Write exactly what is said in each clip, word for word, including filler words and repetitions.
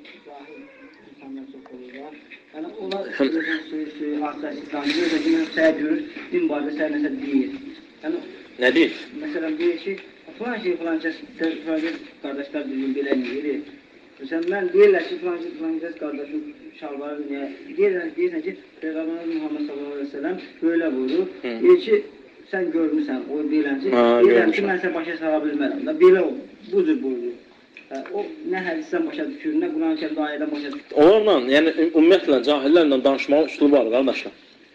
insanlar çox olurlar. Yəni, onlar suyu, haqqı, İslamı, özəkini səyə görür, din barədə səyə nəsə deyir. Yəni, nə deyir? Məsələn, deyir ki, filan şey, filan kəs, filan kəs qardaşlar bizim belə deyir. Məsələn, mən deyirlər ki, filan kəs, filan kəs qardaşım şalvarı niyə? Deyirsən ki, Peyğəmbər Muhammed sallallahu aleyhi ve sellem böyle buyurur. Deyir ki, sən görmüsən, o deyirəm ki, deyirəm ki, mən sən başa sara bilmərəm da, belə olur, bu cür buyurur. O, nə hədisdən başa düşür, nə Quran-ı Kərimdə ayədən başa düşür. Onlarla, yəni ümumiyyətlə, cahillərlə danışmağa üslubu var, qardaşlar.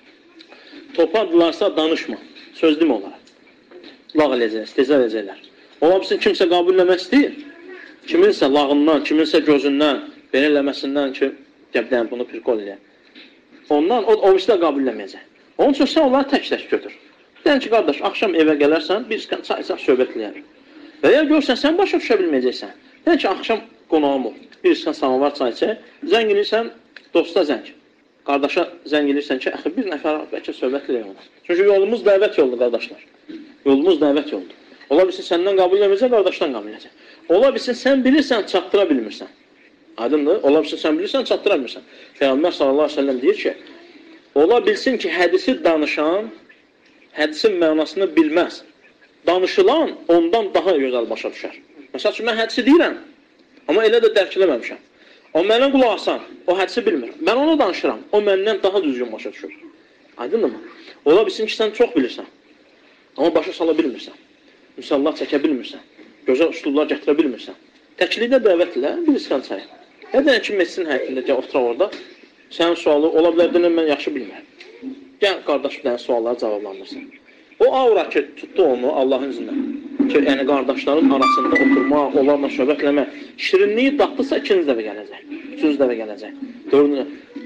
Topardılarsa danışma, söz demə onlara. Lağ eləcəklər, istehza eləcəklər. Ola bilsin, kimsə qəbul eləmək istəyir. Kiminsə lağından, kiminsə gözündən, belə eləməsindən ki, gəbdən bunu pirqol eləyər. Ondan, o, o işlə qəbul eləməyəcək. Onun üçün sən onları tək-tək götür. Deyən ki, qardaş, axşam evə gələrsən, bir çay-çay söhbət eləyərik. Və ya görsən, sən başa düşə bilməyəcəksən. Deyən ki, axşam qonağım ol, bir sıkan samavar çay çək, zəng eləyirsən, dosta zəng. Qardaşa zəng eləyirsən ki, əxi, bir nəfər bəlkə söhbət eləyək ona. Çünki yolumuz dəvət yoldur, qardaşlar. Yolumuz dəvət yoldur. Ola bilsin, səndən qəbul eləməyəcək, qardaşdan qəbul eləyəcək. Ola bilsin, sən bilirsən, çatdıra bilmirsən. Aydındır? Ola bilsin, sən bilirsən, çatdıra bilmirsən. Peyğəmbər sallallahu aleyhi ve sellem deyir ki, ola bilsin ki, hədisi danışan, hədisin mənasını bilməz. Danışılan ondan daha gözəl başa düşər. Məsəl üçün, mən hədisi deyirəm, amma elə də dərk eləməmişəm. O məndən qulaq asan, o hədisi bilmir. Mən onu danışıram, o məndən daha düzgün başa düşür. Aydındır mı? Ola bilsin ki, sən çox bilirsən, amma başa sala bilmirsən. Misallar çəkə bilmirsən, gözəl üslublar gətirə bilmirsən. Təklikdə dəvət ilə bir iskan çayı. Hədən ki, mesin həyətində gəl, oturaq orada, sənin sualı ola bilər, deyilən mən yaxşı bilmirəm. Gəl, qardaş, bir dənə sualları cavablandırsın. O aura ki, tutdu onu Allahın izinlə. Ki, yəni qardaşların arasında oturmaq, onlarla söhbət eləmək. Şirinliyi datdısa ikinci dəfə gələcək. Üçüncü dəfə gələcək. Dördüncü.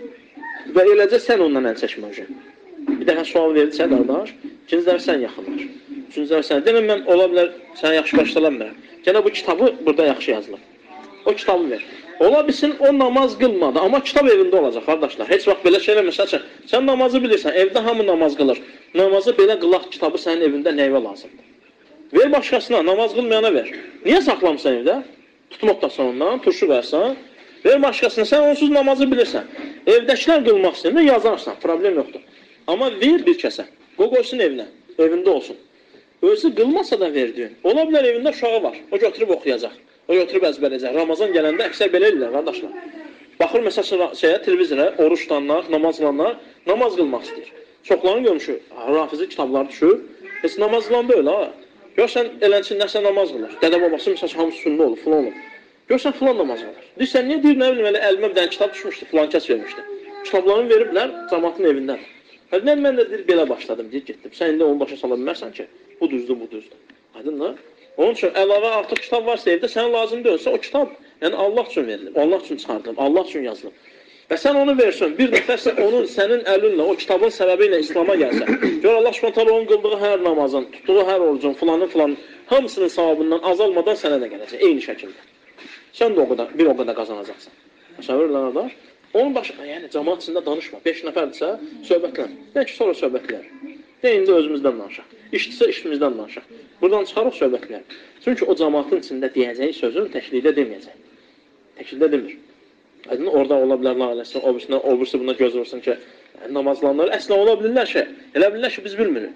Və eləcə sən ondan əl çəkmə hocam. Bir dəfə sual verdi sən qardaş, ikinci dəfə sən yaxınlaş. Üçüncü dəfə sən. Demən mən ola bilər, sənə yaxşı başlalanmıram. Gənə bu kitabı burada yaxşı yazılır. O kitabı ver. Ola bilsin, o namaz qılmadı, amma kitab evində olacaq, qardaşlar. Heç vaxt belə şeylə, məsəl üçün, sən namazı bilirsən, evdə hamı namaz qılır. Namazı belə qılaq kitabı sənin evində nəyvə lazımdır? Ver başqasına, namaz qılmayana ver. Niyə saxlamısan evdə? Tutma otlasan ondan, turşu versən. Ver başqasına, sən onsuz namazı bilirsən. Evdəkilər qılmaq istəyində yazarsan, problem yoxdur. Amma ver bir kəsə, qoy qoysun evinə, evində olsun. Özü qılmasa da verdiyin. Ola bilər evində uşağı var, o götürüb oxuyacaq. O götürüb əzbərəcək. Ramazan gələndə əksər belə edirlər, qardaşlar. Baxır, məsələn, şeyə, televizora, oruç tutanlar, namaz qılanlar, namaz qılmaq istəyir. Çoxlarını görmüşük, rafizi kitabları düşür. Heç namaz qılan da öyle, ha. Görsən, elənçin nəsə namaz qılır. Dədə babası, məsələn, hamısı sünnə olur, filan olur. Görsən, filan namaz qılır. Deyirsən, niyə deyir, nə bilim, elə əlimə bir dənə kitab düşmüşdü, filan kəs vermişdi. Kitablarını veriblər, cəmatın evindən. Mən, mən də deyir, belə başladım, deyir, getdim. Sən indi onu başa sala bilmərsən ki, bu düzdür, bu düzdür. Aydın da? Onun üçün əlavə artıq kitab varsa evdə, sənə lazım deyilsə, o kitab yəni Allah üçün verilib, Allah üçün çıxardılıb, Allah üçün yazılıb. Və sən onu versin, bir nəfərsə onun sənin əlinlə, o kitabın səbəbi ilə İslama gəlsə, gör Allah Subhanahu onun qıldığı hər namazın, tutduğu hər orucun, filanın filanın, hamısının savabından azalmadan sənə də gələcək, eyni şəkildə. Sən də o qədər, bir o qədər qazanacaqsan. Məsələn, da, onun başına, yəni cəmaat içində danışma, beş nəfərdirsə, söhbətlən, bəlkə sonra söhbətləyər. Deyində özümüzdən danışaq, işdirsə işimizdən danışaq. Buradan çıxarıq söhbətləyər. Çünki o cəmaatın içində deyəcəyi sözün təklikdə deməyəcək. Təklikdə demir. Aydın, orada ola bilər, lağələsin, o birisindən, o birisi buna göz vursun ki, namazlanlar, əslən ola bilirlər ki, elə bilirlər ki, biz bilmirik.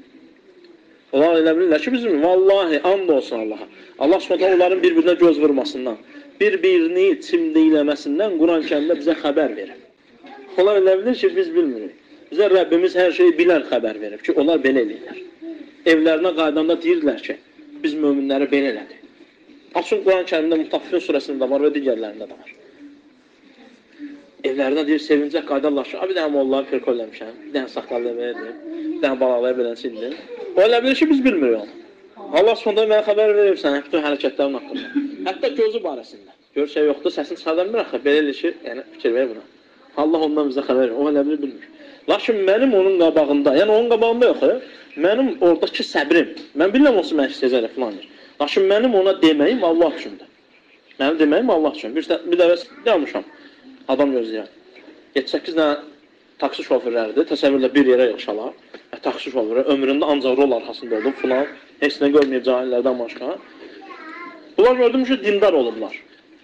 Ola elə bilirlər ki, biz bilmirik. Vallahi, and olsun Allaha. Allah Subhanahu onların bir-birinə göz vurmasından, bir-birini çimdiyləməsindən Quran-ı Kərimdə bizə xəbər verir. Onlar elə bilir ki, biz bilmirik. Bizə Rəbbimiz hər şeyi bilən xəbər verib ki, onlar belə eləyirlər. Evlərinə qaydanda deyirlər ki, biz möminləri belə elədik. Açın Quran-ı Kərimdə Mutaffifin surəsində var və digərlərində də var. Evlərinə deyir, sevincək qaydarlar ki, bir dənə molları perko eləmişəm, bir dənə saqqallı verdim, bir dənə balaqlaya belən sildim. O elə bilir ki, biz bilmirik onu. Allah sonunda mənə xəbər verir sənə bütün hərəkətlərin haqqında. Hətta gözü barəsində. Gör şey yoxdur, səsini çıxardan bir axı, belə elə ki, yəni fikir verir buna. Allah ondan bizə xəbər verir, o elə bilir, bilmir. Lakin mənim onun qabağında, yəni onun qabağında yox, mənim oradakı səbrim, mən bilməm olsun mən istəyəcəklə filandır. Lakin mənim ona deməyim Allah üçündür. Mənim deməyim Allah üçün. Bir, bir dəvə yanmışam, adam gözləyər. yeddi səkkiz dənə taksi şoförləridir, təsəvvürlə bir yerə yığışalar. E, taksi şoförü, ömründə ancaq rol arxasında olub, filan, heç nə görməyib cahillərdən başqa. Bunlar gördüm ki, dindar olublar.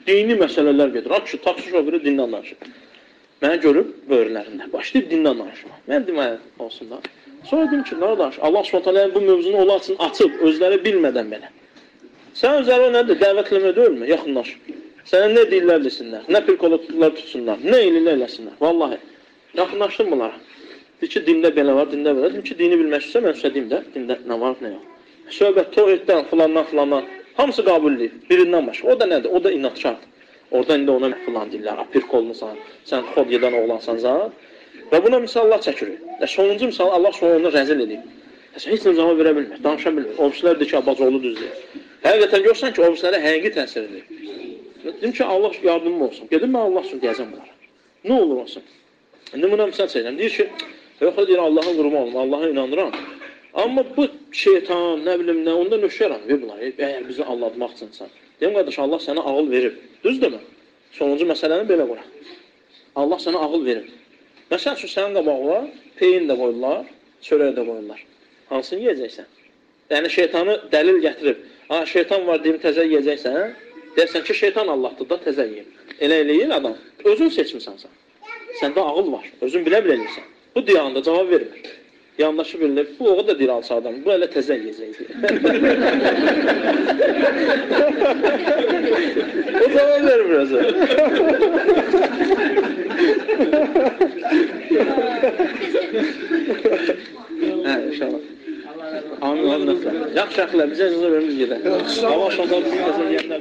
Dini məsələlər gedir. Aç şu taksi şoförü dindən danışır. Mənə görüb böyürlərində. Başlayıb dindən danışma. Mən deməyə olsun da. Sonra dedim ki, qardaş, Allah Subhanahu bu mövzunu onlar üçün açıb, özləri bilmədən belə. Sən özləri o nədir? Dəvətləmə deyilmi? Yaxınlaş. Sənə nə deyirlər desinlər, nə pirkolotlar tutsunlar, nə elirlər eləsinlər. Vallahi, yaxınlaşdım bunlara. Deyir ki, dində belə var, dində belə. Dedim ki, dini bilmək istəyirsə, mən üstə deyim də, dində nə var, nə yox. Söhbət tohiddən, filandan, filandan, hamısı qabulliyib, birindən başqa. O da nədir? O da inatçardır. Orada indi ona filan deyirlər, pirkolmusan, sən xod yedən oğlansan zat. Və buna misallar çəkirik. Və sonuncu misal, Allah sonra onu rəzil edib. Sən heç nə cavab verə bilmir, danışa bilmir. Obislər deyir ki, Abacoğlu düzdür. Həqiqətən görsən ki, obislərə həqiqi təsir edir. Dedim ki, Allah yardımım olsun. Gedim mən Allah üçün deyəcəm bunlara. Nə olur olsun? İndi buna misal çəkirəm. Deyir ki, yox, deyir, Allahın qurumu olum, Allah'a inanıram. Amma bu şeytan, nə bilim nə, onda nöşəram, ver bunları, əgər bizi aldatmaq üçünsən. Deyim, qardaş, Allah sənə ağıl verib. Düzdür mü? Sonuncu məsələni belə quraq. Allah sənə ağıl verib. Məsəl üçün, sənin qabağına peyin də qoyurlar, çörək də qoyurlar. Hansını yiyəcəksən? Yəni, şeytanı dəlil gətirib. Ha, şeytan var deyim, təzə yiyəcəksən, deyərsən ki, şeytan Allahdır da təzə yiyib. Elə eləyir adam. Özün seçmirsən sən. Səndə ağıl var. Özün bilə-bilə eləyirsən. Bu diyanda cavab vermir. Yandaşı bilinir. Bu oğu da deyir alsa adam. Bu elə təzə yiyəcəkdir. O cavab vermir özü. Hə, inşallah. Amin, amin. Yaxşı, yaxşı, bizə icazə vermir gedək. Allah şanlar bizim təzə yiyənlər.